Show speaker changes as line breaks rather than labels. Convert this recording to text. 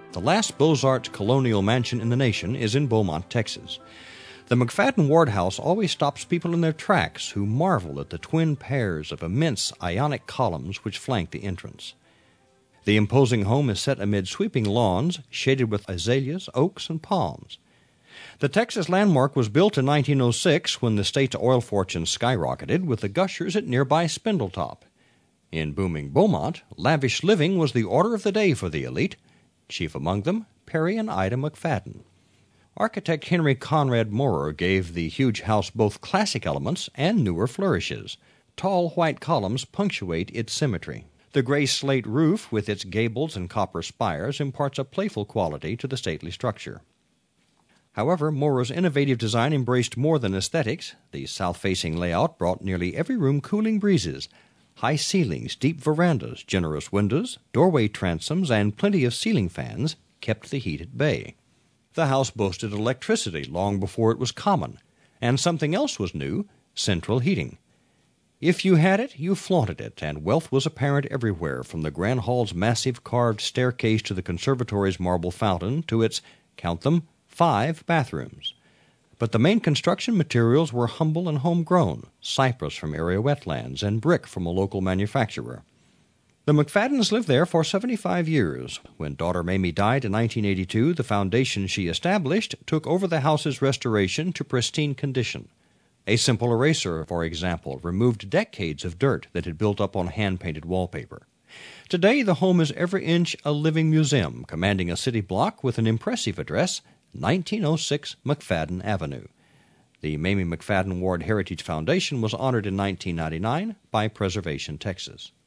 The last Beaux-Arts colonial mansion in the nation is in Beaumont, Texas. The McFadden Ward House always stops people in their tracks who marvel at the twin pairs of immense Ionic columns which flank the entrance. The imposing home is set amid sweeping lawns, shaded with azaleas, oaks, and palms. The Texas landmark was built in 1906 when the state's oil fortune skyrocketed with the gushers at nearby Spindletop. In booming Beaumont, lavish living was the order of the day for the elite, chief among them Perry and Ida McFadden. Architect Henry Conrad Maurer gave the huge house both classic elements and newer flourishes. Tall white columns punctuate its symmetry. The gray slate roof with its gables and copper spires imparts a playful quality to the stately structure. However, Maurer's innovative design embraced more than aesthetics. The south-facing layout brought nearly every room cooling breezes. High ceilings, deep verandas, generous windows, doorway transoms, and plenty of ceiling fans kept the heat at bay. The house boasted electricity long before it was common, and something else was new, central heating. If you had it, you flaunted it, and wealth was apparent everywhere, from the Grand Hall's massive carved staircase to the conservatory's marble fountain to its, count them, 5 bathrooms. But the main construction materials were humble and homegrown, cypress from area wetlands and brick from a local manufacturer. The McFaddens lived there for 75 years. When daughter Mamie died in 1982, the foundation she established took over the house's restoration to pristine condition. A simple eraser, for example, removed decades of dirt that had built up on hand-painted wallpaper. Today, the home is every inch a living museum, commanding a city block with an impressive address, 1906 McFadden Avenue. The Mamie McFadden Ward Heritage Foundation was honored in 1999 by Preservation Texas.